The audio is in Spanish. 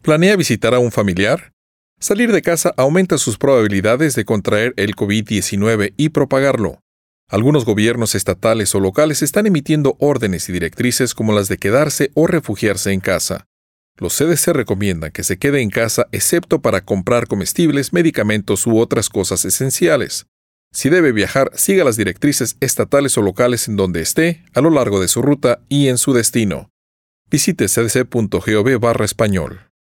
¿Planea visitar a un familiar? Salir de casa aumenta sus probabilidades de contraer el COVID-19 y propagarlo. Algunos gobiernos estatales o locales están emitiendo órdenes y directrices como las de quedarse o refugiarse en casa. Los CDC recomiendan que se quede en casa excepto para comprar comestibles, medicamentos u otras cosas esenciales. Si debe viajar, siga las directrices estatales o locales en donde esté, a lo largo de su ruta y en su destino. Visite cdc.gov/español.